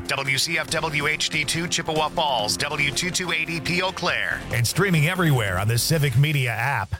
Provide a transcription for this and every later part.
WCFW HD2 Chippewa Falls, W2280P Eau Claire. And streaming everywhere on the Civic Media app.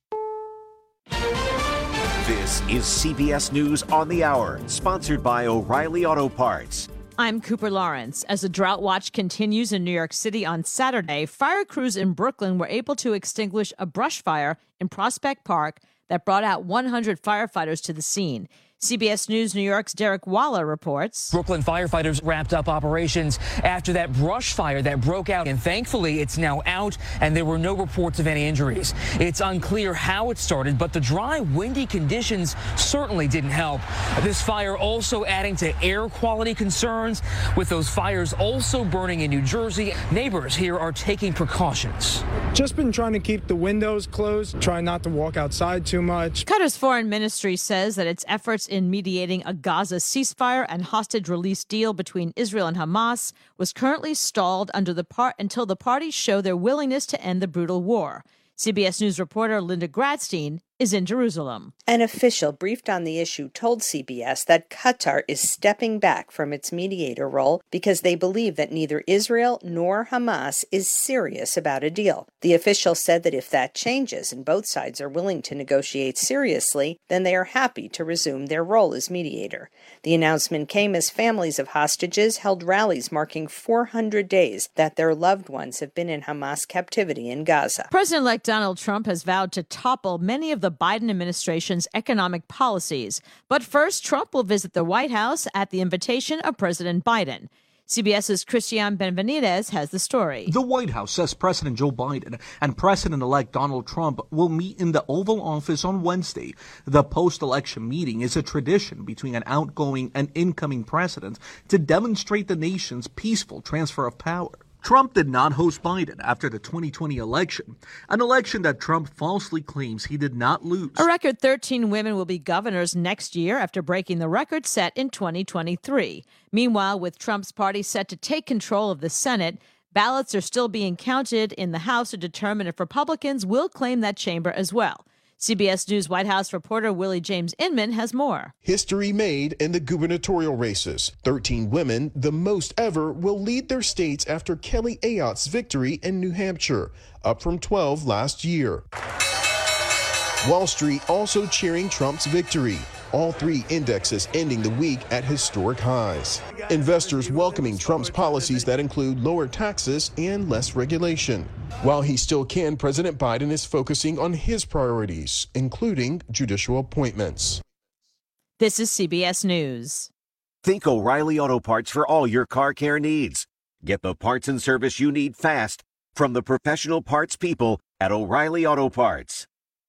This is CBS News on the Hour, sponsored by O'Reilly Auto Parts. I'm Cooper Lawrence. As the drought watch continues in New York City on Saturday, fire crews in Brooklyn were able to extinguish a brush fire in Prospect Park that brought out 100 firefighters to the scene. CBS News New York's Derek Waller reports. Brooklyn firefighters wrapped up operations after that brush fire that broke out, and thankfully it's now out and there were no reports of any injuries. It's unclear how it started, but the dry, windy conditions certainly didn't help. This fire also adding to air quality concerns, with those fires also burning in New Jersey. Neighbors here are taking precautions. Just been trying to keep the windows closed, try not to walk outside too much. Qatar's foreign ministry says that its efforts in mediating a Gaza ceasefire and hostage release deal between Israel and Hamas was currently stalled until the parties show their willingness to end the brutal war. CBS News reporter Linda Gradstein is in Jerusalem. An official briefed on the issue told CBS that Qatar is stepping back from its mediator role because they believe that neither Israel nor Hamas is serious about a deal. The official said that if that changes and both sides are willing to negotiate seriously, then they are happy to resume their role as mediator. The announcement came as families of hostages held rallies marking 400 days that their loved ones have been in Hamas captivity in Gaza. President-elect Donald Trump has vowed to topple many of the Biden administration's economic policies. But first, Trump will visit the White House at the invitation of President Biden. CBS's Christian Benavides has the story. The White House says President Joe Biden and President-elect Donald Trump will meet in the Oval Office on Wednesday. The post-election meeting is a tradition between an outgoing and incoming president to demonstrate the nation's peaceful transfer of power. Trump did not host Biden after the 2020 election, an election that Trump falsely claims he did not lose. A record 13 women will be governors next year after breaking the record set in 2023. Meanwhile, with Trump's party set to take control of the Senate, ballots are still being counted in the House to determine if Republicans will claim that chamber as well. CBS News White House reporter Willie James Inman has more. History made in the gubernatorial races. 13 women, the most ever, will lead their states after Kelly Ayotte's victory in New Hampshire, up from 12 last year. Wall Street also cheering Trump's victory. All three indexes ending the week at historic highs. Investors welcoming Trump's policies that include lower taxes and less regulation. While he still can, President Biden is focusing on his priorities, including judicial appointments. This is CBS News. Think O'Reilly Auto Parts for all your car care needs. Get the parts and service you need fast from the professional parts people at O'Reilly Auto Parts.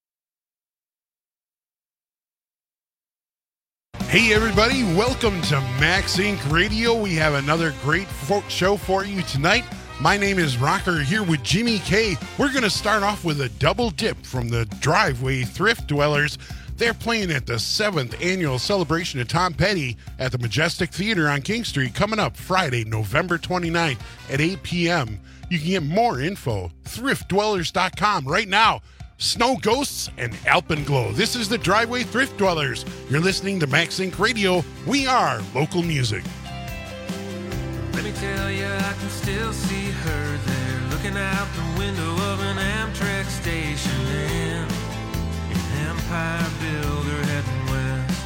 Hey everybody, welcome to Max Inc. Radio. We have another great show for you tonight. My name is Rocker, here with Jimmy K. We're going to start off with a double dip from the Driveway Thrift Dwellers. They're playing at the 7th annual celebration of Tom Petty at the Majestic Theater on King Street coming up Friday, November 29th at 8 p.m. You can get more info, thriftdwellers.com right now. Snow Ghosts and Alpenglow. This is the Driveway Thrift Dwellers. You're listening to Max Inc. Radio. We are local music. Let me tell you, I can still see her there, looking out the window of an Amtrak station in an Empire Builder heading west.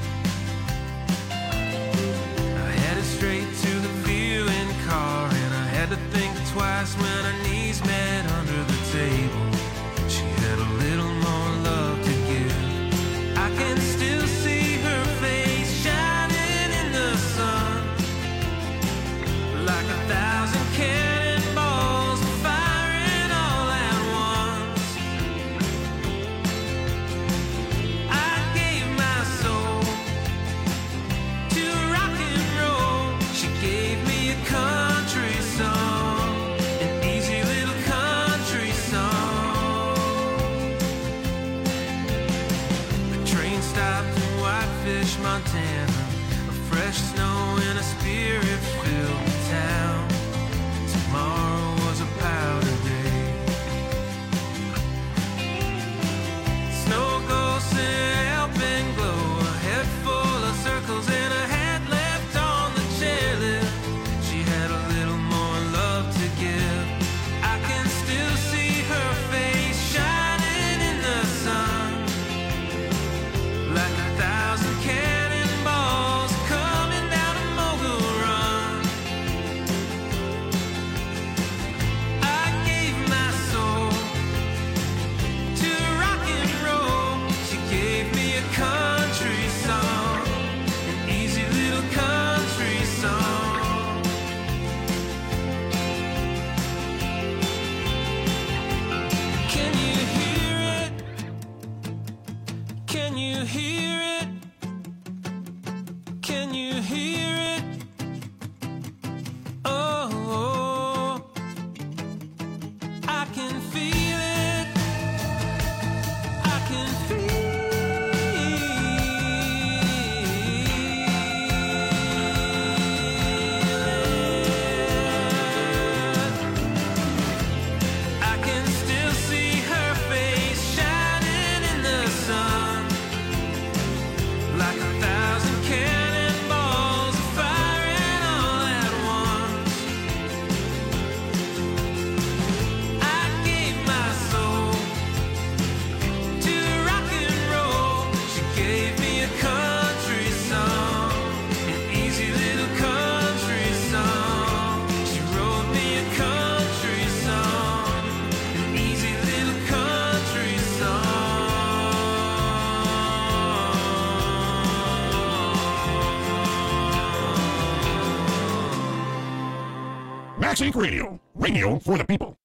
I headed straight to the viewing car, and I had to think twice when our knees met under the table. She had a little more love to give. I can still see her face shining in the sun, like 1,000 cannonballs firing all at once. I Max Inc. Radio. Radio for the people.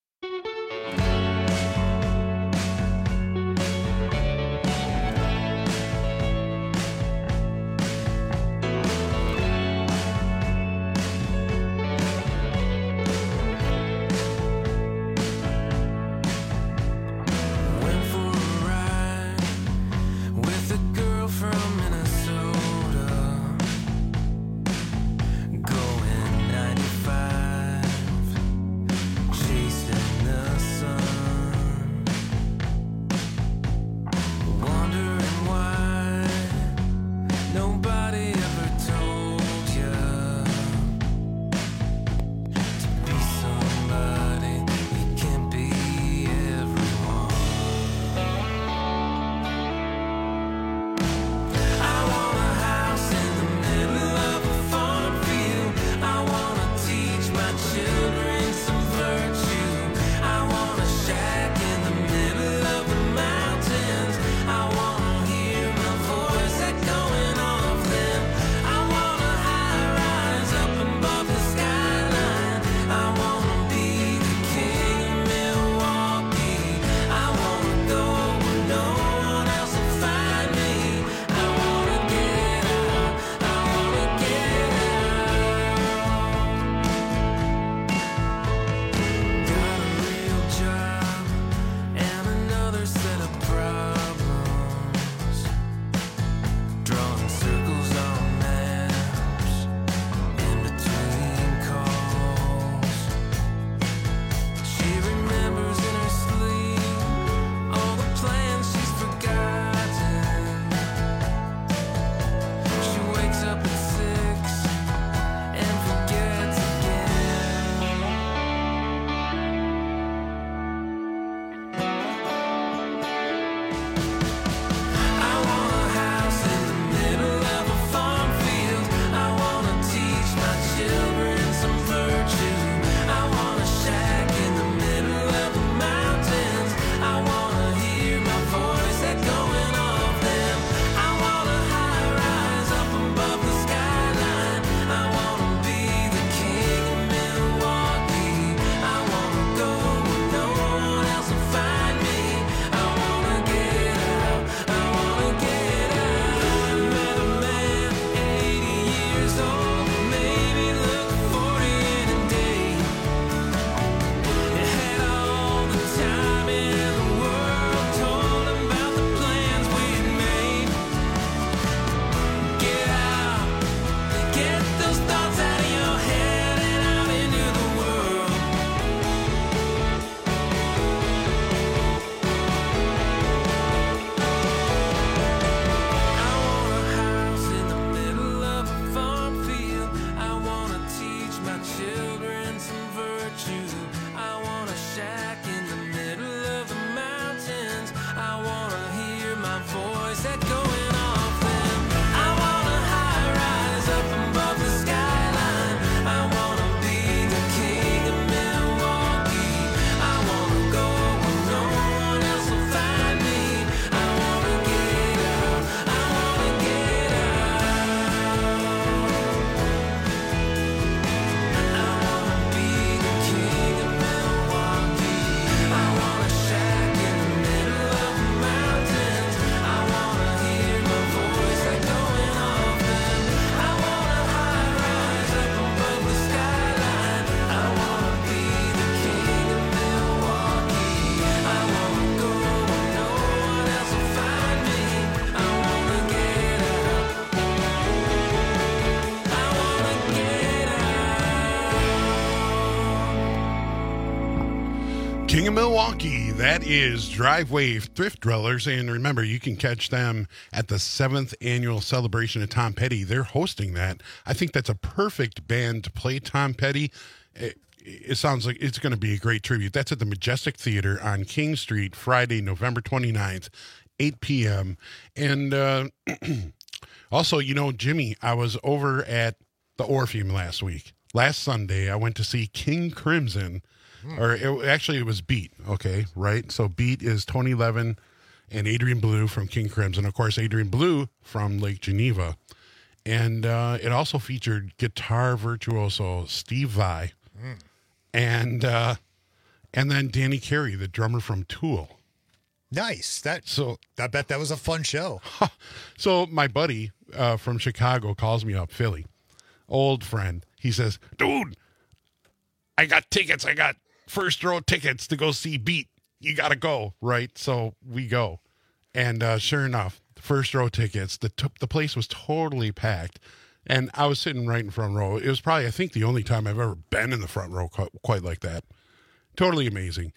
King of Milwaukee, that is Drive Wave Thrift Dwellers. And remember, you can catch them at the 7th annual celebration of Tom Petty. They're hosting that. I think that's a perfect band to play Tom Petty. It sounds like it's going to be a great tribute. That's at the Majestic Theater on King Street, Friday, November 29th, 8 p.m. And also, you know, Jimmy, I was over at the Orpheum last week. Last Sunday, I went to see King Crimson. Or it was Beat, okay, right? So Beat is Tony Levin and Adrian Blue from King Crimson. Of course, Adrian Blue from Lake Geneva. And it also featured guitar virtuoso Steve Vai. and then Danny Carey, the drummer from Tool. Nice. I bet that was a fun show. So my buddy from Chicago calls me up, Philly, old friend. He says, dude, I got tickets. I got first row tickets to go see Beat. You got to go, right? So we go. And sure enough, the first row tickets, the place was totally packed. And I was sitting right in front row. It was probably, I think, the only time I've ever been in the front row quite like that. Totally amazing.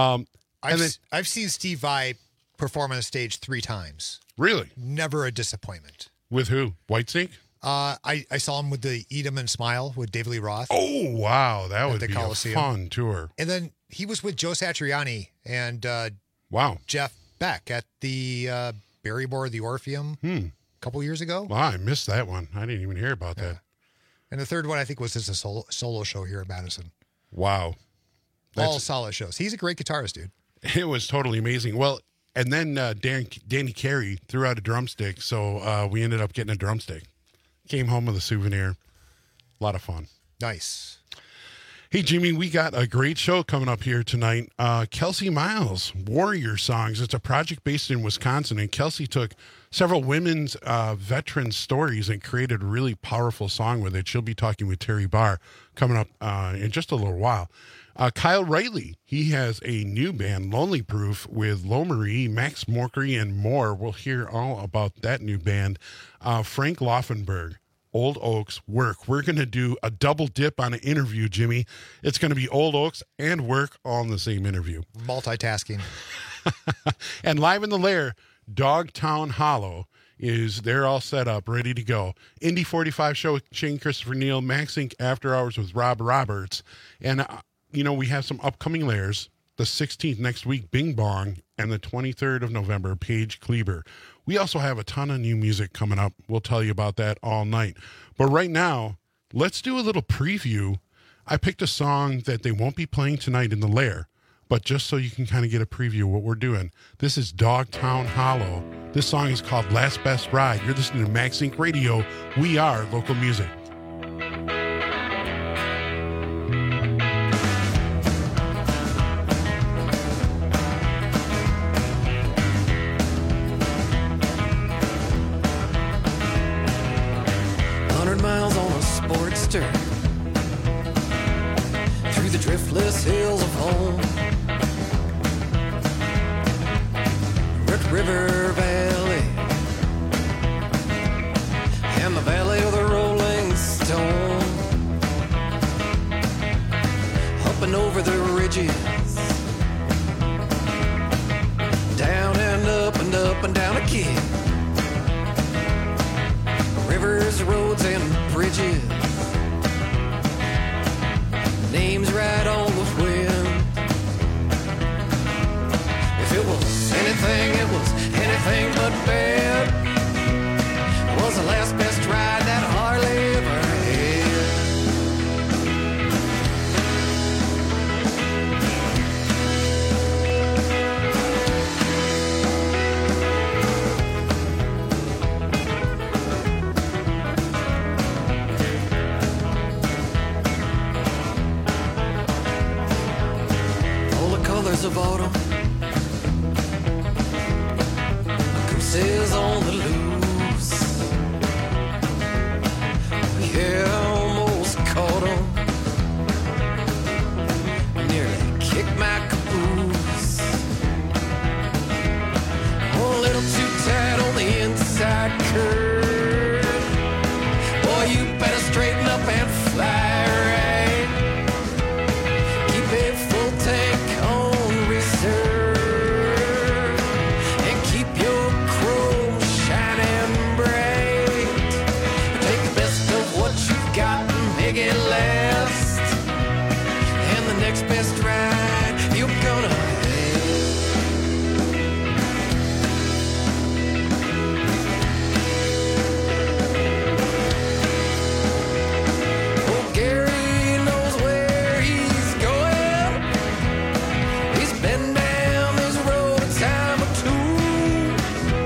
I've seen Steve Vai perform on the stage 3 times. Really? Never a disappointment. With who? Whitesnake? I saw him with the Eat 'em and Smile with David Lee Roth. Oh, wow. That would be Coliseum. a fun tour. And then he was with Joe Satriani and Jeff Beck at the Barrymore, the Orpheum a couple years ago. Wow, I missed that one. I didn't even hear about that. And the third one, I think, was just a solo show here in Madison. Wow. All solid shows. He's a great guitarist, dude. It was totally amazing. Well, and then Danny Carey threw out a drumstick, so we ended up getting a drumstick. Came home with a souvenir. A lot of fun. Nice. Hey, Jimmy, we got a great show coming up here tonight. Kelsey Miles, Warrior Songs. It's a project based in Wisconsin, and Kelsey took several women's veteran stories and created a really powerful song with it. She'll be talking with Terry Barr coming up in just a little while. Kyle Riley, he has a new band, Lonely Proof, with Lo Marie, Max Morkery, and more. We'll hear all about that new band. Frank Laufenberg, Old Oaks, Work. We're going to do a double dip on an interview, Jimmy. It's going to be Old Oaks and Work all in the same interview. Multitasking. And live in the lair, Dogtown Hollow they're all set up, ready to go. Indy 45 show with Shane Christopher Neal, Max Inc. After Hours with Rob Roberts. And we have some upcoming layers. The 16th next week, Bing Bong, and the 23rd of November, Paige Kleber. We also have a ton of new music coming up. We'll tell you about that all night. But right now, let's do a little preview. I picked a song that they won't be playing tonight in the lair, but just so you can kind of get a preview of what we're doing. This is Dogtown Hollow. This song is called Last Best Ride. You're listening to Max Inc. Radio. We are local music. 100 miles on a Sportster through the driftless hills of home, Red River Valley and the Valley of the Rolling Stone, up and over the ridges, down and up and up and down again. Rivers, roads, and bridges, names right on the wind. If it was anything, it was anything but bad. It was the last best ride that Harley ever had. Of autumn, gooses on the loose. Yeah, almost caught 'em. Nearly kicked my caboose. A little too tight on the inside curve. Boy, you better straighten up and fly right. Keep a full tank on and keep your chrome shining bright. Take the best of what you've got and make it last. And the next best ride you're gonna have. Oh, Gary knows where he's going. He's been down this road a time or two.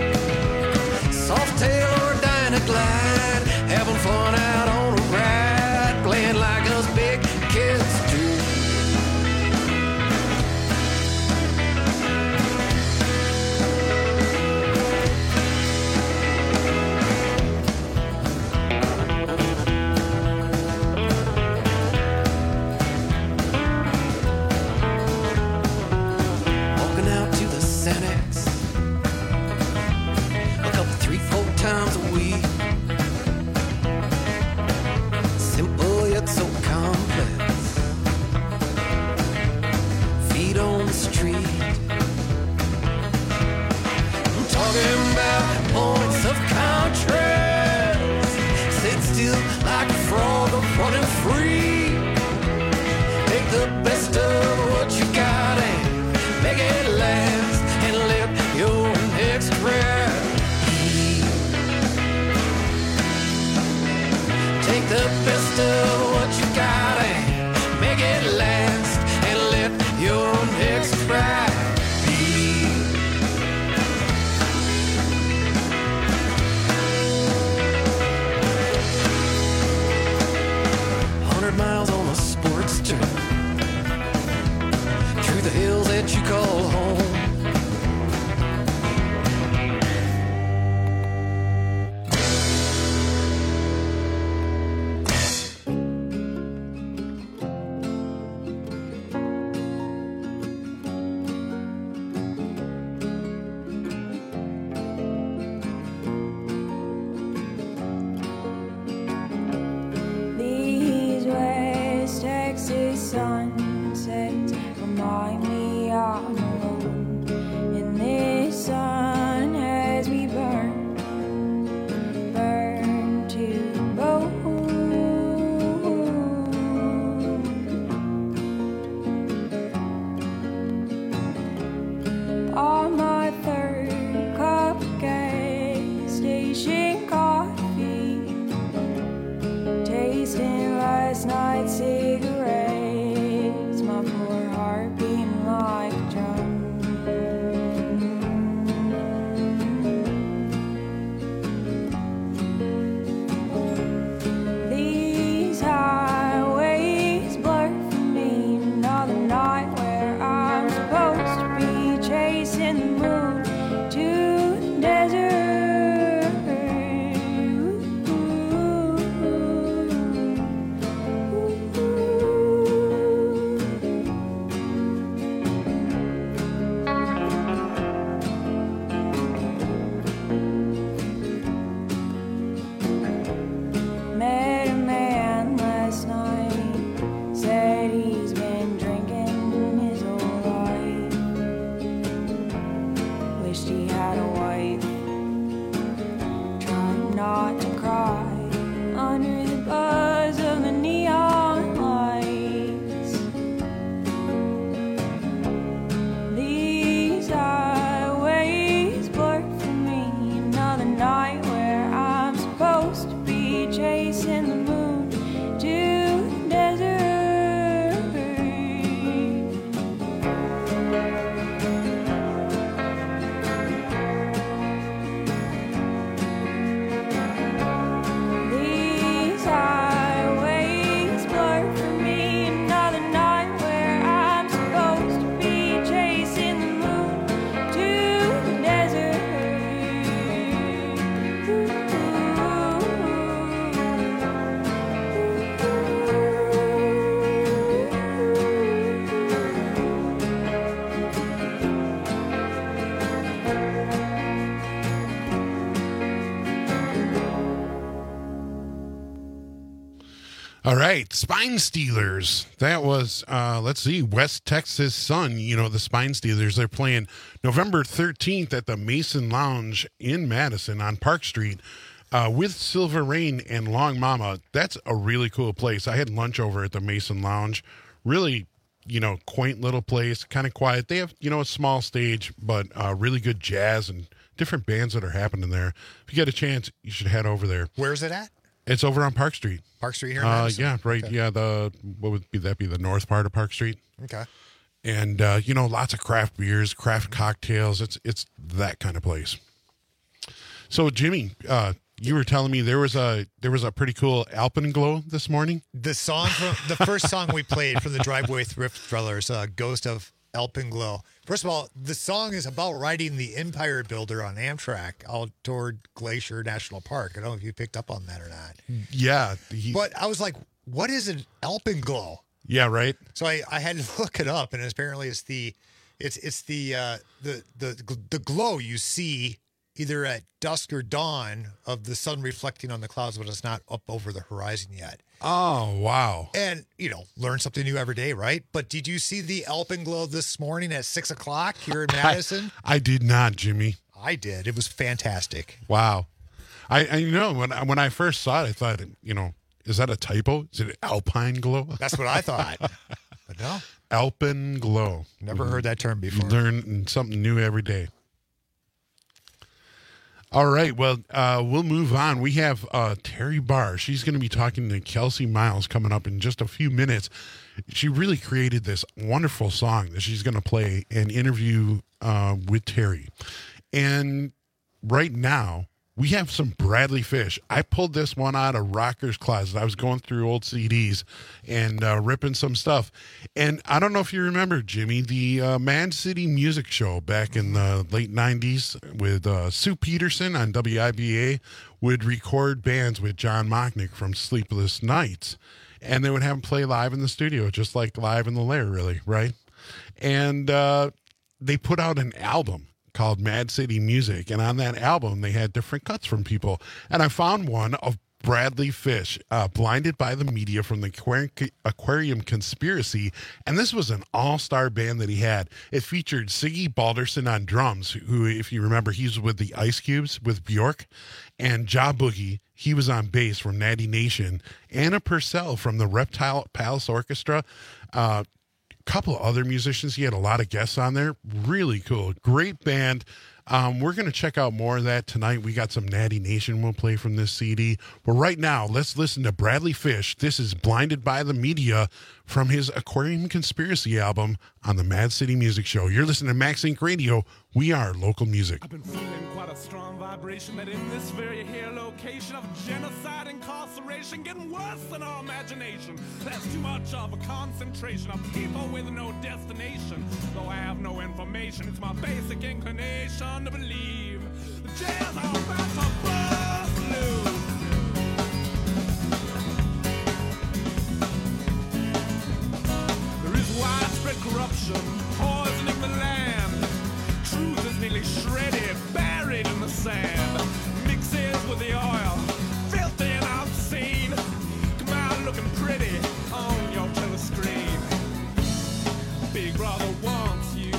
Softail or Dynaglide, having fun out on a ride, playing like us big kids do. sports trip through the hills that you call home. These West Texas sunsets remind me I'm alone in this sun as we burn to bone. On my third cup of gas station coffee, tasting last night's cigarettes, my poor heart beating like a drum. These highways blur for me, another night where I'm supposed to be chasing the moon to the desert. Met a man last night, said he's been drinking his whole life. Wished he had a wife, trying not to cry under the buzz of the neon lights. These highways blur for me, another night where I'm supposed to be chasing the moon to the desert. These highways blur for me, another night where I'm supposed to be chasing the moon to the desert. All right, Spine Stealers. That was, let's see, West Texas Sun. You know, the Spine Stealers. They're playing November 13th at the Mason Lounge in Madison on Park Street with Silver Rain and Long Mama. That's a really cool place. I had lunch over at the Mason Lounge. Really, you know, quaint little place, kind of quiet. They have, you know, a small stage, but really good jazz and different bands that are happening there. If you get a chance, you should head over there. Where's it at? It's over on Park Street. Park Street here in Madison? Yeah, right. Okay. Yeah, what would be that? Be the north part of Park Street. Okay. And you know, lots of craft beers, craft cocktails. It's that kind of place. So, Jimmy, you were telling me there was a pretty cool Alpenglow this morning. The song from the first song we played from the Driveway Thrift Dwellers, Ghost of Alpenglow. First of all, the song is about riding the Empire Builder on Amtrak out toward Glacier National Park. I don't know if you picked up on that or not. Yeah. But I was like, what is an Alpenglow? Yeah, right. So I had to look it up, and apparently it's the glow you see either at dusk or dawn of the sun reflecting on the clouds, but it's not up over the horizon yet. Oh, wow. And, you know, learn something new every day, right? But did you see the Alpenglow this morning at 6 o'clock here in Madison? I did not, Jimmy. I did. It was fantastic. Wow. I you know, when I first saw it, I thought, you know, is that a typo? Is it Alpine Glow? That's what I thought. But no. Alpenglow. Never heard that term before. Learn something new every day. All right. Well, we'll move on. We have Terry Barr. She's going to be talking to Kelsey Miles coming up in just a few minutes. She really created this wonderful song that she's going to play and interview with Terry. And right now, we have some Bradley Fish. I pulled this one out of Rocker's Closet. I was going through old CDs and ripping some stuff. And I don't know if you remember, Jimmy, the Mad City Music Show back in the late 90s with Sue Peterson on WIBA would record bands with John Mocknick from Sleepless Nights. And they would have them play live in the studio, just like Live in the Lair, really, right? And they put out an album called Mad City Music, and on that album they had different cuts from people, and I found one of Bradley Fish, Blinded by the Media from the Aquarium Conspiracy, and this was an all-star band that he had. It featured Siggy Balderson on drums, who, if you remember, he's with the Ice Cubes with Bjork, and Ja Boogie, he was on bass from Natty Nation, Anna Purcell from the Reptile Palace Orchestra, couple of other musicians. He had a lot of guests on there. Really cool. Great band. We're going to check out more of that tonight. We got some Natty Nation we'll play from this CD. But right now, let's listen to Bradley Fish. This is Blinded by the Media from his Aquarium Conspiracy album on the Mad City Music Show. You're listening to Max Inc. Radio. We are local music. I've been feeling quite a strong vibration that in this very here location of genocide, incarceration, getting worse than our imagination. There's too much of a concentration of people with no destination. Though I have no information, it's my basic inclination to believe the jails are about to bust loose. There is widespread corruption, poisoning the land. Truth is nearly shredded, buried in the sand. Mixes with the oil, filthy and obscene. Come out looking pretty on your telescreen. Big brother wants you.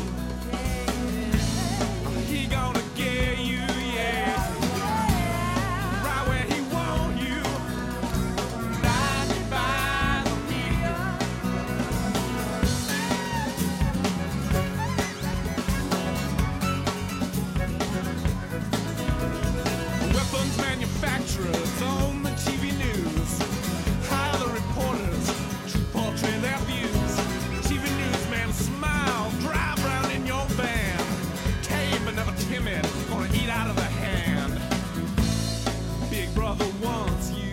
He gonna get you, yeah. Right where he want you. Blinded by the media. Weapons manufacturers own the TV news. Hire the reporters to portray their views. TV newsman smile, drive round in your van. Tame but never timid, gonna eat out of the hand. Big brother wants you.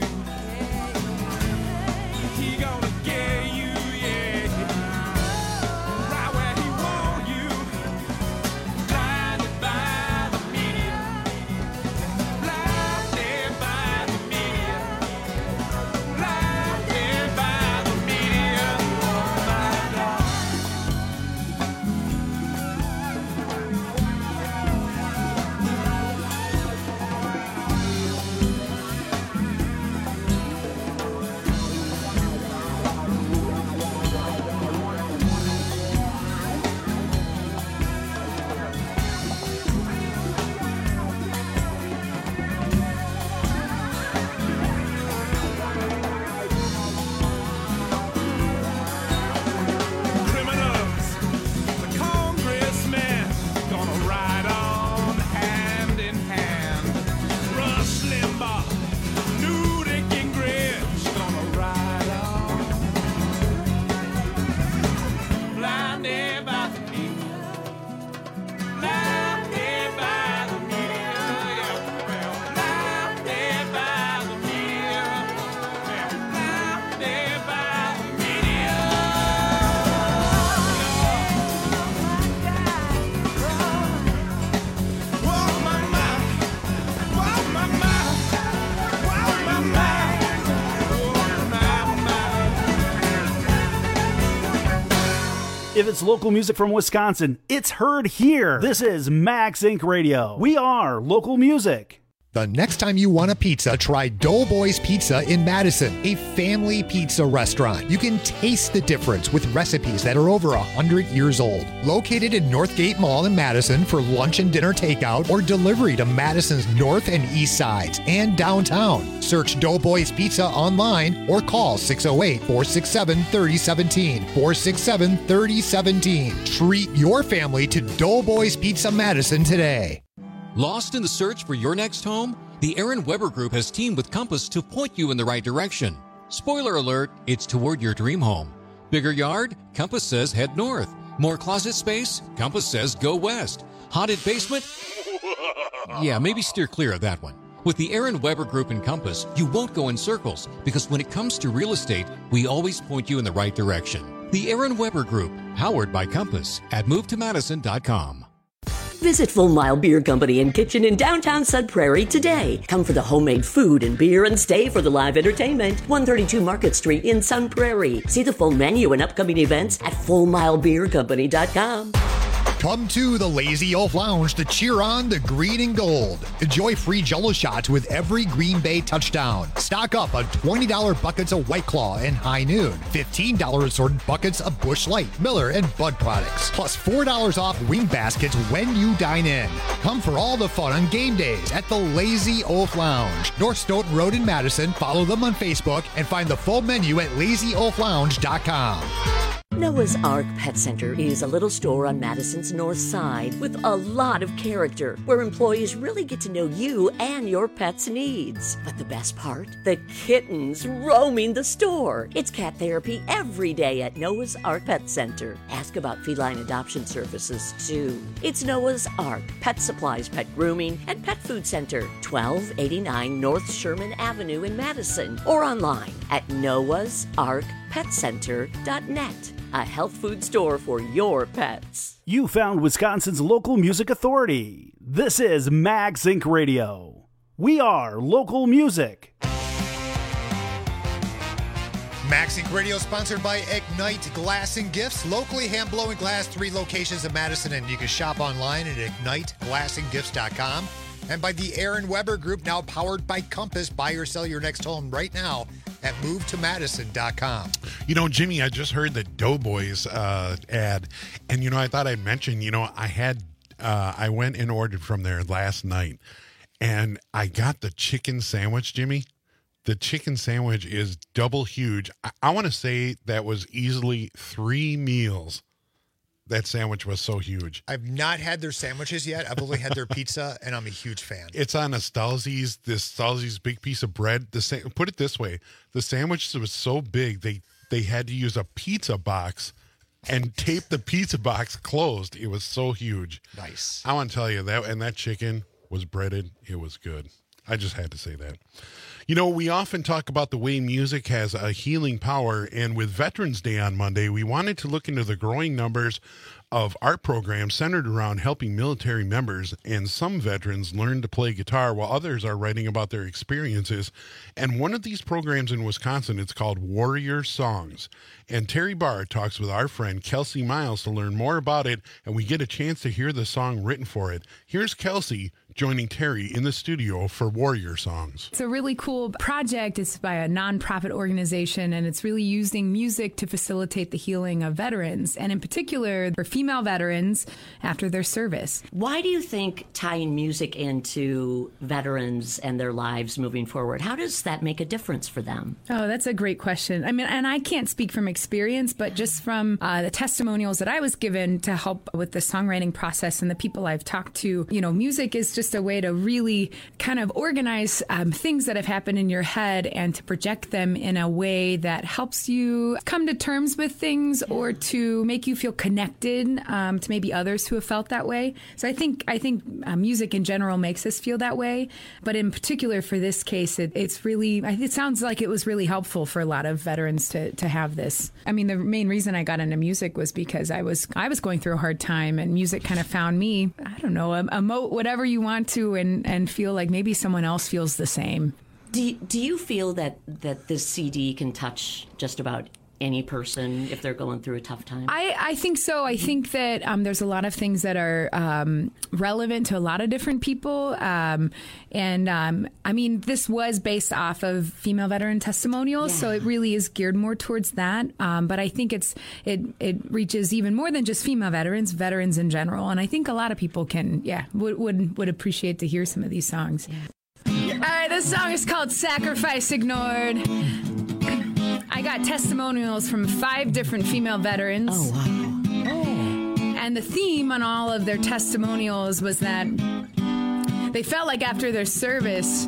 He gonna get you, yeah. Right where he want you. Blinded by the media. Blinded by the media. Blinded by the media. Oh my God. Criminals, the congressmen, gonna ride on hand in hand. Rush Limbaugh, Newt Gingrich, gonna ride on. Blinded by the media. Blinded by the media. Yeah, well, blinded by the media. Yeah, blinded by the media. Whoa, my mind. Whoa, my mind. Whoa, my mind. Whoa, my mind. If it's local music from Wisconsin, it's heard here. This is Max Inc. Radio. We are local music. The next time you want a pizza, try Doughboys Pizza in Madison, a family pizza restaurant. You can taste the difference with recipes that are over 100 years old. Located in Northgate Mall in Madison for lunch and dinner takeout or delivery to Madison's north and east sides and downtown. Search Doughboys Pizza online or call 608-467-3017. 467-3017. Treat your family to Doughboys Pizza Madison today. Lost in the search for your next home? The Aaron Weber Group has teamed with Compass to point you in the right direction. Spoiler alert, it's toward your dream home. Bigger yard? Compass says head north. More closet space? Compass says go west. Haunted basement? Yeah, maybe steer clear of that one. With the Aaron Weber Group and Compass, you won't go in circles because when it comes to real estate, we always point you in the right direction. The Aaron Weber Group, powered by Compass at movetomadison.com. Visit Full Mile Beer Company and Kitchen in downtown Sun Prairie today. Come for the homemade food and beer and stay for the live entertainment. 132 Market Street in Sun Prairie. See the full menu and upcoming events at FullMileBeerCompany.com. Come to the Lazy Oaf Lounge to cheer on the green and gold. Enjoy free Jell-O shots with every Green Bay touchdown. Stock up on $20 buckets of White Claw and High Noon. $15 assorted buckets of Busch Light, Miller, and Bud products. Plus $4 off wing baskets when you dine in. Come for all the fun on game days at the Lazy Oaf Lounge. North Stoughton Road in Madison. Follow them on Facebook and find the full menu at LazyOafLounge.com. Noah's Ark Pet Center is a little store on Madison's north side with a lot of character where employees really get to know you and your pet's needs. But the best part? The kittens roaming the store. It's cat therapy every day at Noah's Ark Pet Center. Ask about feline adoption services too. It's Noah's Ark Pet Supplies, Pet Grooming, and Pet Food Center, 1289 North Sherman Avenue in Madison, or online at noahsarkpetcenter.net. A health food store for your pets. You found Wisconsin's local music authority. This is Mag Zinc Radio. We are local music. Mag Zinc Radio sponsored by Ignite Glass and Gifts. Locally hand-blowing glass, 3 locations in Madison, and you can shop online at IgniteGlassandGifts.com. And by the Aaron Weber Group, now powered by Compass. Buy or sell your next home right now at MoveToMadison.com. You know, Jimmy, I just heard the Doughboys ad, and I thought I'd mention. I went and ordered from there last night, and I got the chicken sandwich, Jimmy. The chicken sandwich is double huge. I want to say that was easily 3 meals. That sandwich was so huge. I've not had their sandwiches yet. I've only had their pizza, and I'm a huge fan. It's on a Stalzi's big piece of bread. Put it this way, the sandwich was so big they had to use a pizza box and tape the pizza box closed. It was so huge. Nice. I want to tell you that chicken was breaded. It was good. I just had to say that. We often talk about the way music has a healing power, and with Veterans Day on Monday, we wanted to look into the growing numbers of art programs centered around helping military members, and some veterans learn to play guitar while others are writing about their experiences. And one of these programs in Wisconsin, it's called Warrior Songs. And Terry Barr talks with our friend Kelsey Miles to learn more about it, and we get a chance to hear the song written for it. Here's Kelsey joining Terry in the studio for Warrior Songs. It's a really cool project. It's by a nonprofit organization, and it's really using music to facilitate the healing of veterans, and in particular for female veterans after their service. Why do you think tying music into veterans and their lives moving forward, how does that make a difference for them? Oh, that's a great question. I mean, and I can't speak from experience, but just from the testimonials that I was given to help with the songwriting process and the people I've talked to, music is just a way to really kind of organize things that have happened in your head and to project them in a way that helps you come to terms with things or to make you feel connected to maybe others who have felt that way. So I think music in general makes us feel that way, but in particular for this case, it sounds like it was really helpful for a lot of veterans to have this. I mean, the main reason I got into music was because I was going through a hard time, and music kind of found me. I don't know, emote whatever you want to, and feel like maybe someone else feels the same. Do you feel that this CD can touch just about any person if they're going through a tough time? I think so. I think that there's a lot of things that are relevant to a lot of different people. I mean, this was based off of female veteran testimonials, so it really is geared more towards that. But I think it reaches even more than just female veterans in general. And I think a lot of people would appreciate to hear some of these songs. Yeah. All right, this song is called Sacrifice Ignored. I got testimonials from 5 different female veterans. Oh, wow. And the theme on all of their testimonials was that they felt like after their service,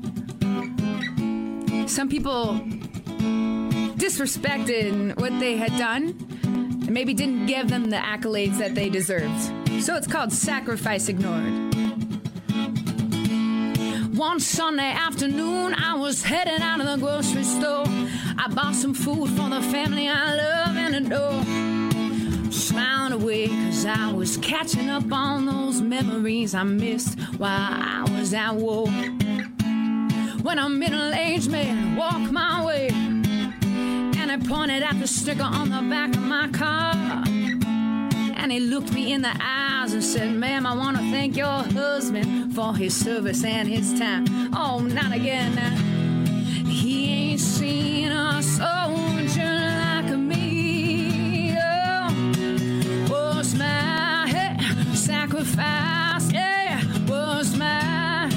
some people disrespected what they had done and maybe didn't give them the accolades that they deserved. So it's called Sacrifice Ignored. One Sunday afternoon, I was headed out of the grocery store. I bought some food for the family I love and adore. Smiling away, cause I was catching up on those memories I missed while I was at war. When a middle-aged man walked my way, and I pointed at the sticker on the back of my car. And he looked me in the eyes and said, ma'am, I want to thank your husband for his service and his time. Oh, not again now. He ain't seen a soldier like me. Oh, was my sacrifice, yeah, was my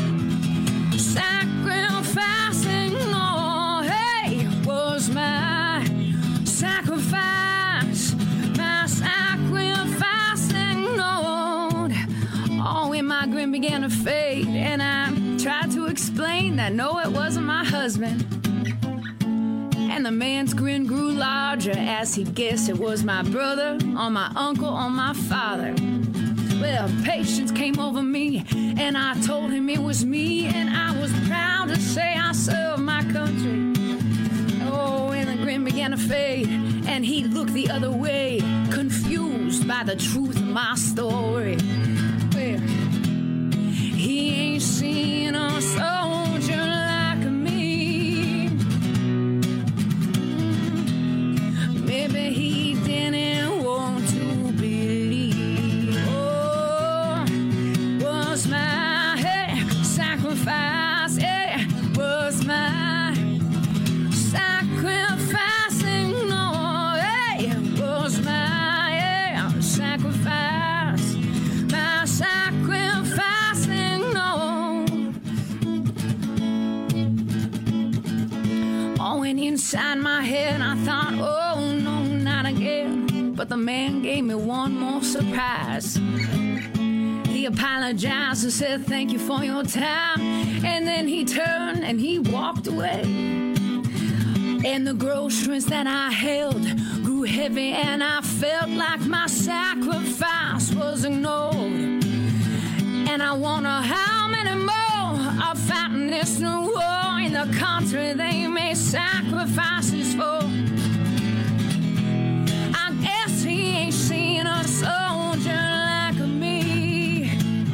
sacrificing. Oh, hey, was my sacrifice, my sacrificing, Lord. Oh, when my grin began to fade, and I tried to explain that no, it wasn't my husband. And the man's grin grew larger as he guessed it was my brother, or my uncle, or my father. Well, patience came over me, and I told him it was me, and I was proud to say I served my country. Oh, and the grin began to fade, and he looked the other way, confused by the truth of my story. Well, he ain't seen a soldier like me. Maybe he didn't want to believe. Oh, was my sacrifice, yeah, was my sacrificing, no, hey, was my sacrifice, my sacrificing, no. Oh, and inside my head I thought, oh no, not again. But the man gave me one more surprise. He apologized and said thank you for your time, and then he turned and he walked away. And the groceries that I held grew heavy, and I felt like my sacrifice was ignored. And I wonder how many more are fighting this new war in the country they made sacrifices for. I guess he ain't seen a soldier like me.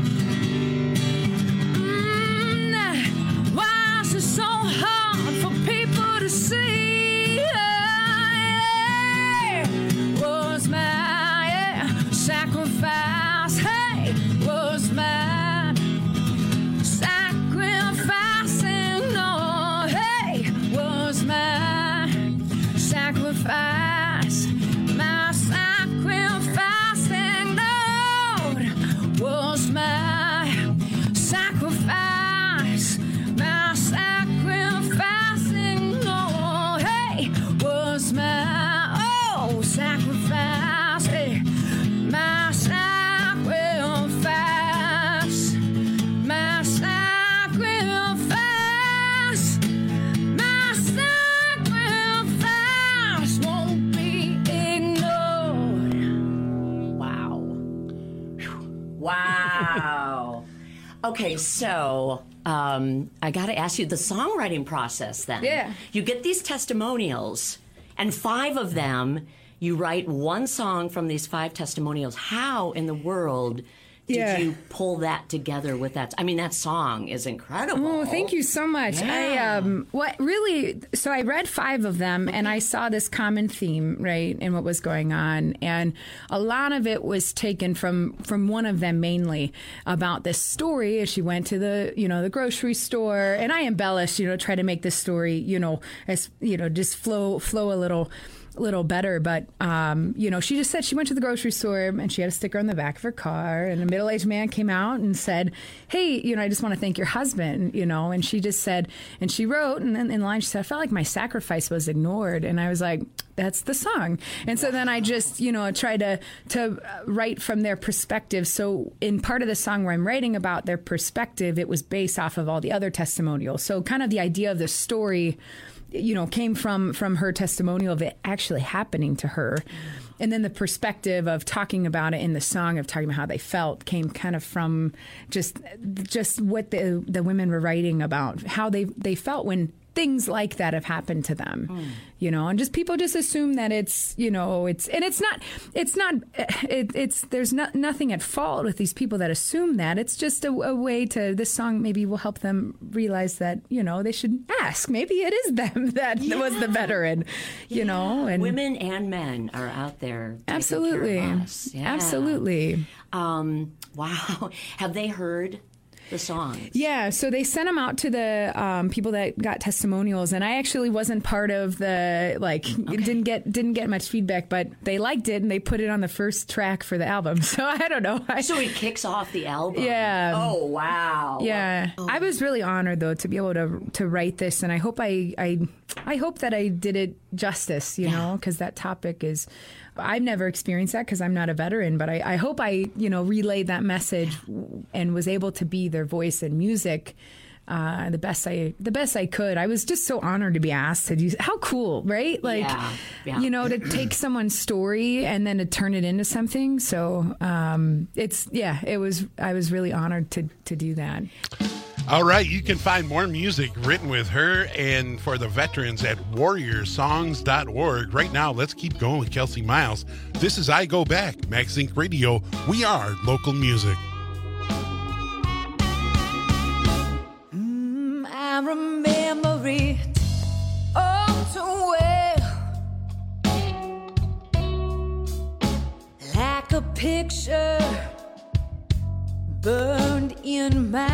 Why is it so hard for people to see? Was my sacrifice, hey, was my sacrificing, no, hey, was my sacrifice, my sacrificing, Lord, was my sacrifice, my sacrificing, Lord, hey, was my, oh, sacrifice, hey, my sacrifice, my sacrifice, my sacrifice won't be ignored. Wow. Wow. Okay, so I got to ask you the songwriting process then. Yeah. You get these testimonials, and 5 of them, you write one song from these 5 testimonials. How in the world did you pull that together with that? I mean, that song is incredible. Oh, thank you so much. Yeah. So I read 5 of them, and I saw this common theme, right, in what was going on. And a lot of it was taken from one of them mainly about this story as she went to the grocery store. And I embellished, try to make this story, as, just flow a little better, but she just said she went to the grocery store and she had a sticker on the back of her car, and a middle-aged man came out and said, hey, I just want to thank your husband, and she just said, and she wrote, and then in line she said, I felt like my sacrifice was ignored. And I was like, that's the song. And so then I just tried to write from their perspective. So in part of the song where I'm writing about their perspective, it was based off of all the other testimonials. So kind of the idea of the story came from her testimonial of it actually happening to her. And then the perspective of talking about it in the song, of talking about how they felt, came kind of from just what the women were writing about, how they felt when things like that have happened to them, and just people just assume that it's there's nothing at fault with these people that assume that. It's just a way to, this song maybe will help them realize that, they should ask. Maybe it is them that was the veteran, and women and men are out there. Absolutely. Taking care of us. Yeah. Absolutely. Wow. Have they heard the songs? Yeah, so they sent them out to the people that got testimonials, and I actually wasn't part of the didn't get much feedback, but they liked it and they put it on the first track for the album. So I don't know. So it kicks off the album. Yeah. Oh wow. Yeah. I was really honored though to be able to write this, and I hope I hope that I did it justice, because that topic is. I've never experienced that because I'm not a veteran, but I hope I, relayed that message and was able to be their voice in music the best I could. I was just so honored to be asked to do. How cool, right? To take someone's story and then to turn it into something. So I was really honored to do that. All right, you can find more music written with her and for the veterans at warriorsongs.org. Right now, let's keep going with Kelsey Miles. This is I Go Back, Max Inc. Radio. We are local music. I remember it all too well, like a picture burned in my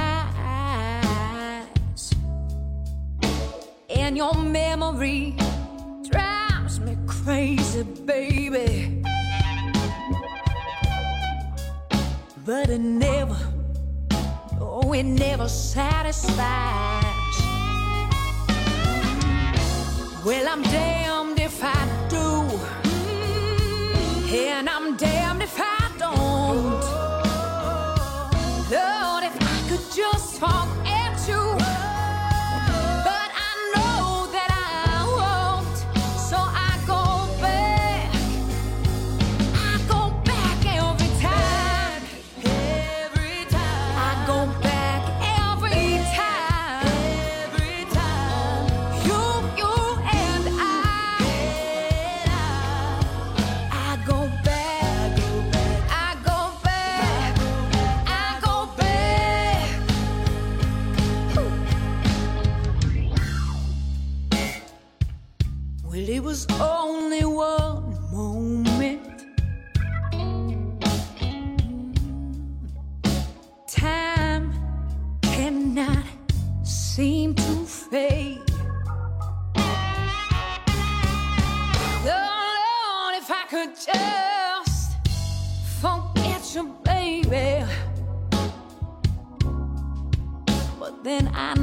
eyes, and your memory drives me crazy, baby, but it never satisfies. Well, I'm damned if I do, and I'm damned if I don't. Lord, if I could just forget you, but I know that I won't, so I go back every time. I go back every time. You and I go back. Well, it was only one moment. Time cannot seem to fade. Oh, Lord, if I could just forget you, baby. But then I'll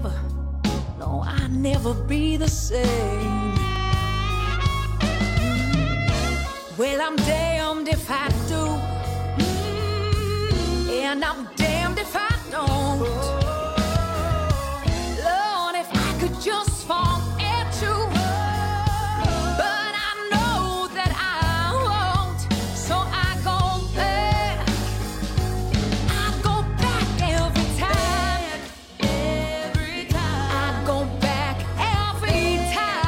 never be the same. Well, I'm damned if I do, and I'm damned if I don't. Lord, if I could just forget you, but I know that I won't, so I go back. I go back every time. I go back every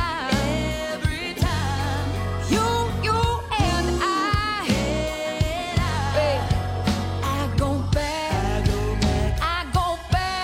time. You and I go back. I go back.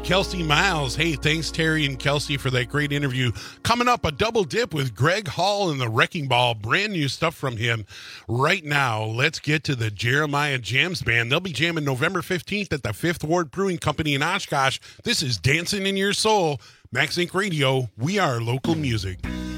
Kelsey Miles. Hey, thanks, Terry and Kelsey, for that great interview. Coming up, a double dip with Greg Hall and the Wrecking Ball. Brand new stuff from him right now. Let's get to the Jeremiah Jams Band. They'll be jamming November 15th at the Fifth Ward Brewing Company in Oshkosh. This is Dancing in Your Soul. Max Inc. Radio, we are local music.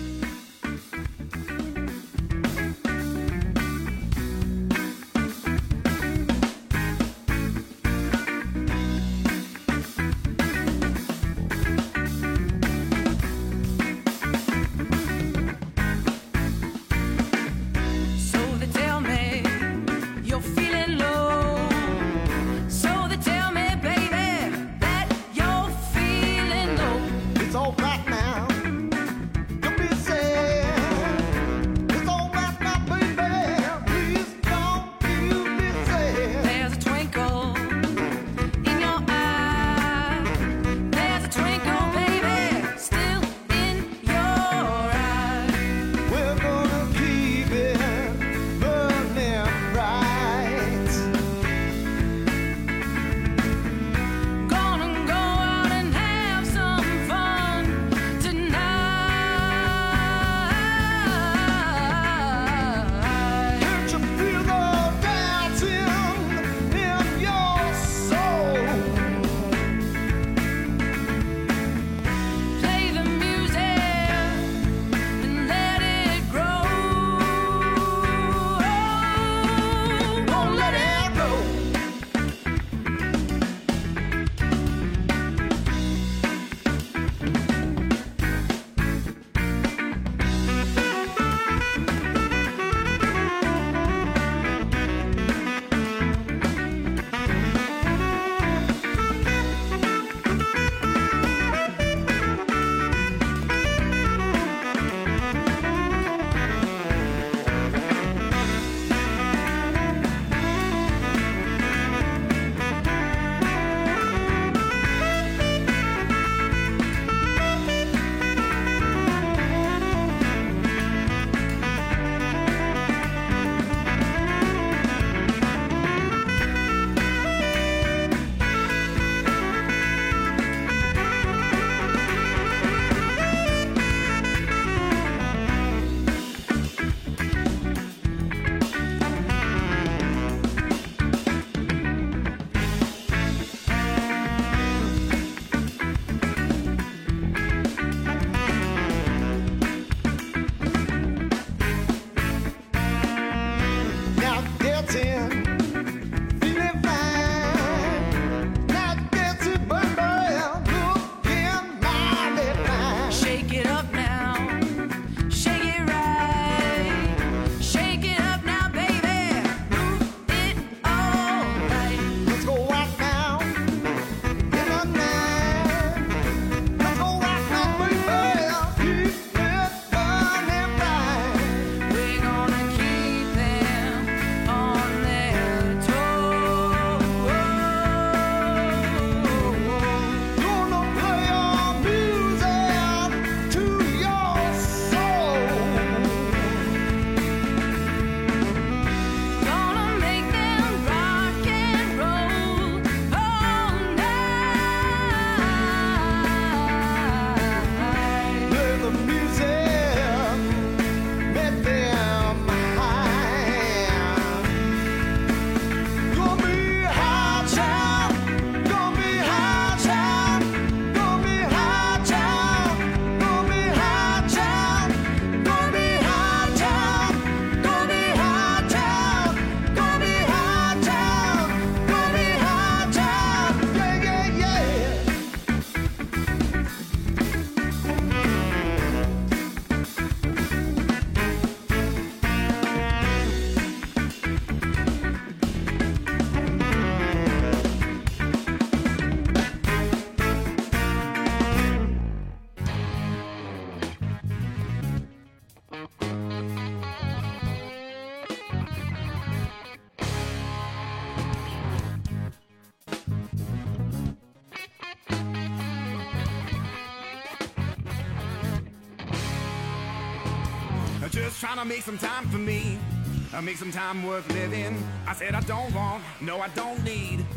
Just trying to make some time for me, make some time worth living. I said I don't want, no I don't need.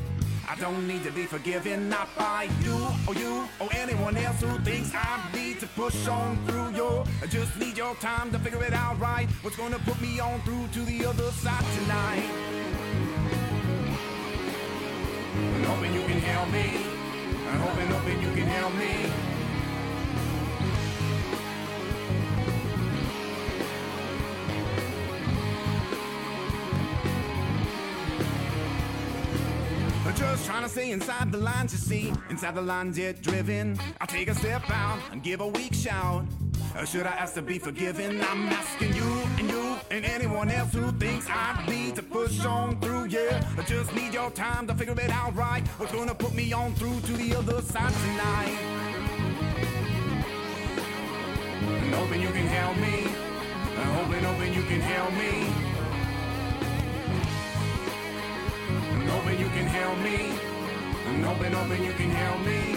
I don't need to be forgiven, not by you or anyone else who thinks I need to push on through. I just need your time to figure it out right. What's gonna put me on through to the other side tonight? I'm hoping you can help me. I'm hoping you can help me. Just trying to stay inside the lines, you see. Inside the lines, yet driven. I'll take a step out and give a weak shout. Should I ask to be forgiven? I'm asking you and anyone else who thinks I need to push on through. Yeah, I just need your time to figure it out right. What's gonna put me on through to the other side tonight? I'm hoping you can help me. I'm hoping you can help me. I'm hoping you can help me. I'm hoping you can help me.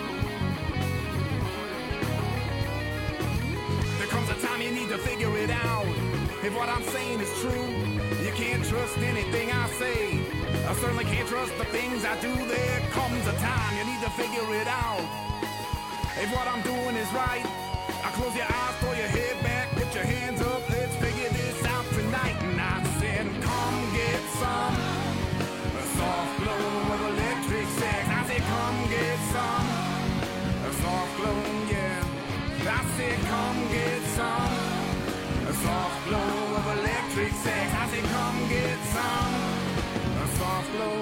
There comes a time you need to figure it out. If what I'm saying is true, you can't trust anything I say. I certainly can't trust the things I do. There comes a time you need to figure it out. If what I'm doing is right, I close your eyes, throw your head back, put your hands up, let's figure this out tonight. And I said, come get some soft glow of electric sex. I said, come get some soft glow, yeah. I said, come get some soft glow of electric sex. I said, come get some soft glow.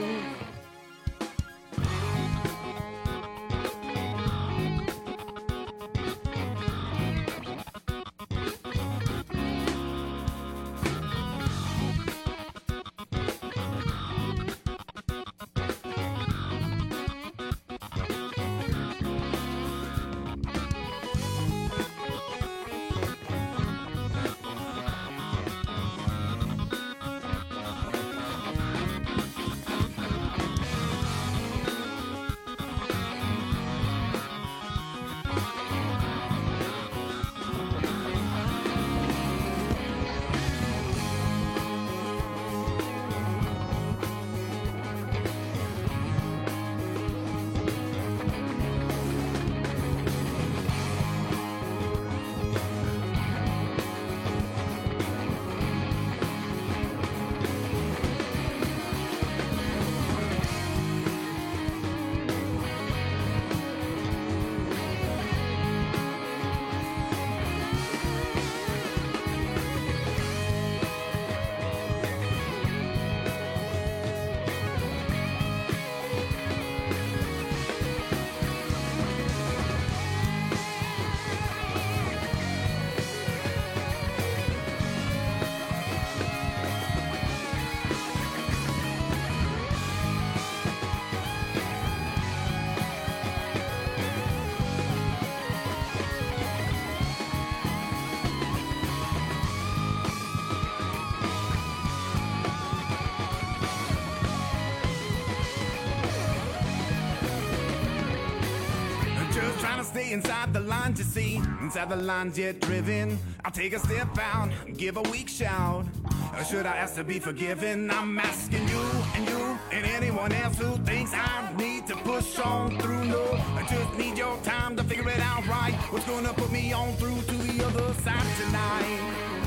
Stay inside the lines, you see. Inside the lines, yet driven. I'll take a step out, give a weak shout. Should I ask to be forgiven? I'm asking you and anyone else who thinks I need to push on through. No, I just need your time to figure it out right. What's gonna put me on through to the other side tonight?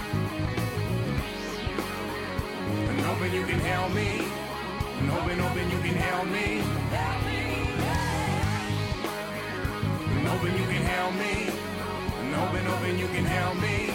I'm hoping you can help me. I'm hoping you can help me. I'm hoping you can help me. I'm hoping you can help me.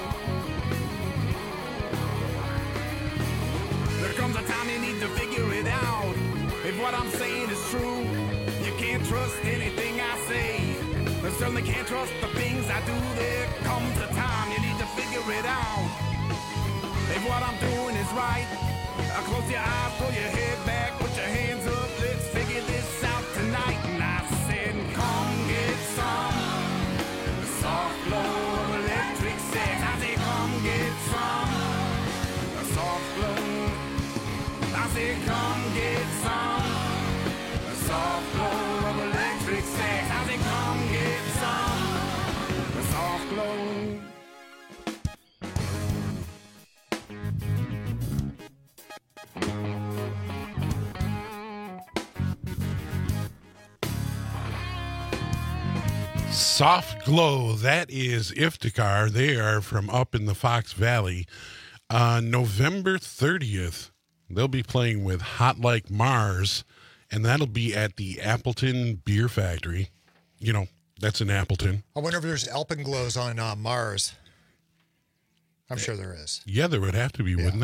There comes a time you need to figure it out. If what I'm saying is true, you can't trust anything I say. I certainly can't trust the things I do. There comes a time you need to figure it out. If what I'm doing is right, close your eyes, pull your head back, put your hands up, let's figure this out tonight. And I said, come get some soft glow of electric sex. I said, come get some soft glow. I said, come get some soft glow of electric sex. I said, come get some soft glow. Soft Glow, that is Iftikhar. They are from up in the Fox Valley. November 30th, they'll be playing with Hot Like Mars, and that'll be at the Appleton Beer Factory. You know, that's in Appleton. I wonder if there's alpenglows on Mars. I'm sure there is. Yeah, there would have to be, wouldn't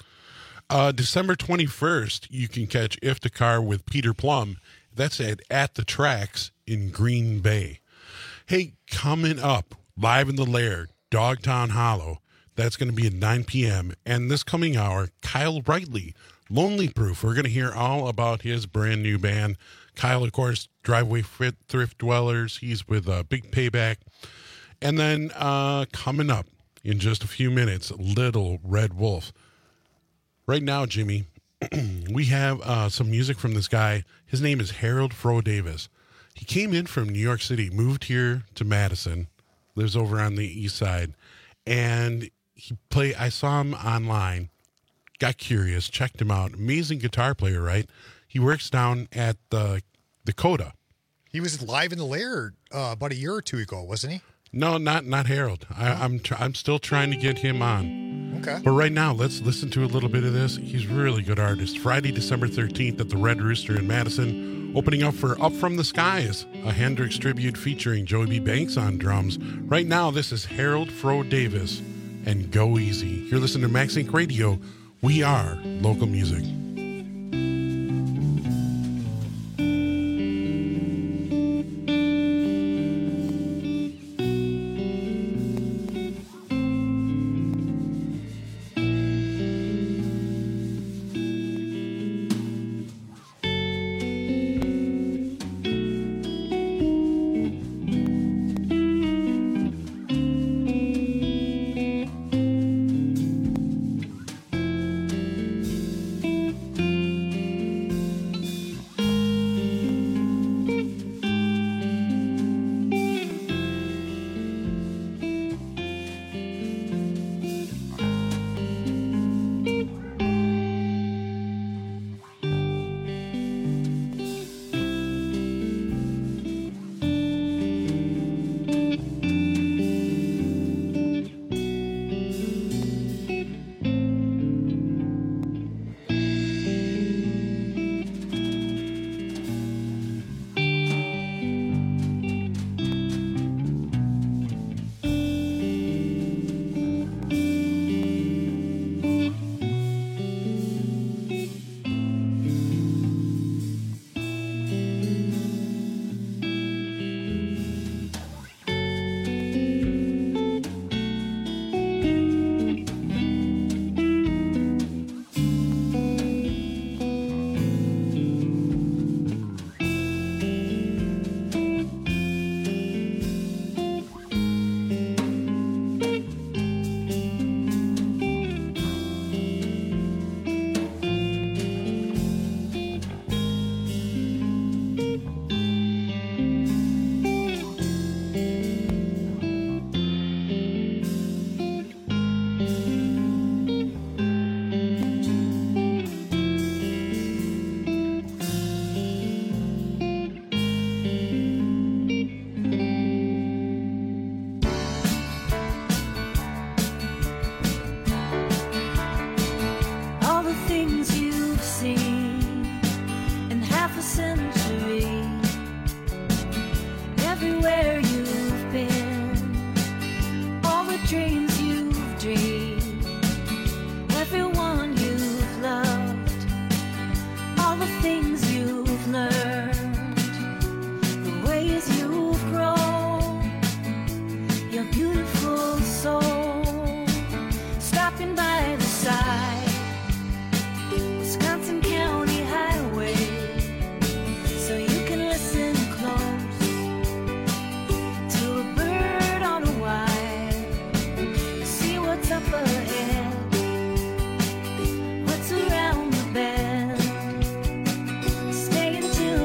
there? December 21st, you can catch Iftikhar with Peter Plum. That's at the Tracks in Green Bay. Hey, coming up, live in the Lair, Dogtown Hollow. That's going to be at 9 p.m. And this coming hour, Kyle Rightly, Lonely Proof. We're going to hear all about his brand new band. Kyle, of course, Driveway Thrift Dwellers. He's with Big Payback. And then coming up in just a few minutes, Little Red Wolf. Right now, Jimmy, we have some music from this guy. His name is Harold Fro Davis. He came in from New York City, moved here to Madison, lives over on the east side, and I saw him online, got curious, checked him out. Amazing guitar player, right? He works down at the Coda. He was live in the Lair about a year or two ago, wasn't he? No, not Harold. I'm still trying to get him on. Okay. But right now, let's listen to a little bit of this. He's a really good artist. Friday, December 13th at the Red Rooster in Madison, opening up for Up From the Skies, a Hendrix tribute featuring Joey B. Banks on drums. Right now, this is Harold Fro Davis and Go Easy. You're listening to Max Inc. Radio. We are local music.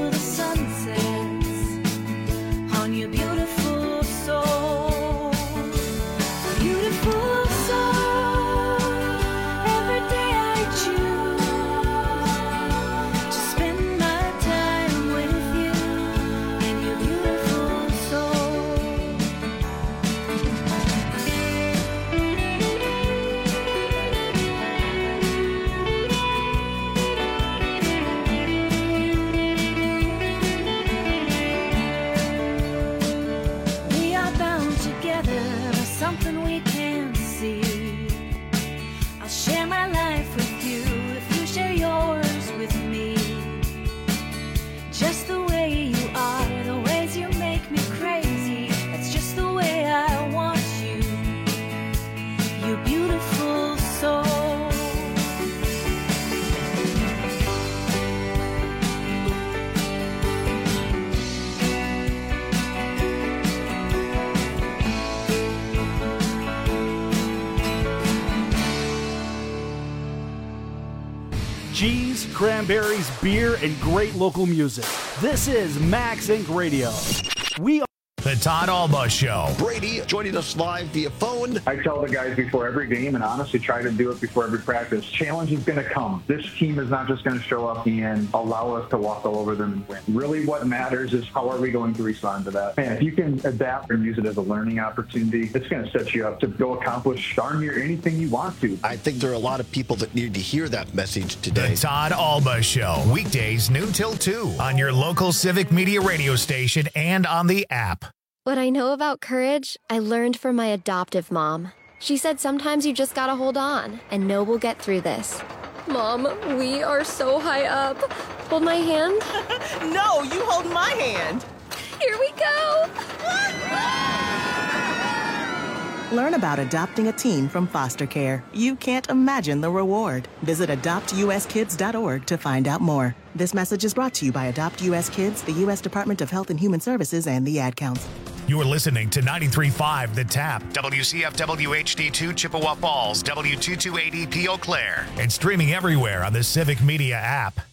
On your beautiful soul. something we can see. I'll share my life with you if you share yours with me. Just the way you are, the ways you make me crazy. That's just the way I want you, you beautiful soul. Cheese, cranberries, beer, and great local music. This is Max Inc. Radio. We are The Todd Alba Show. Brady joining us live via phone. I tell the guys before every game, and honestly try to do it before every practice, challenge is going to come. This team is not just going to show up and allow us to walk all over them and win. Really what matters is how are we going to respond to that. And if you can adapt and use it as a learning opportunity, it's going to set you up to go accomplish darn near anything you want to. I think there are a lot of people that need to hear that message today. The Todd Alba Show. Weekdays noon till 2 on your local Civic Media radio station and on the app. What I know about courage, I learned from my adoptive mom. She said sometimes you just gotta hold on and know we'll get through this. Mom, we are so high up. Hold my hand. No, you hold my hand. Here we go. Learn about adopting a teen from foster care. You can't imagine the reward. Visit adoptuskids.org to find out more. This message is brought to you by Adopt US Kids, the U.S. Department of Health and Human Services, and the Ad Council. You're listening to 93.5 The Tap, WCFW HD2 Chippewa Falls, W228EP Eau Claire, and streaming everywhere on the Civic Media app.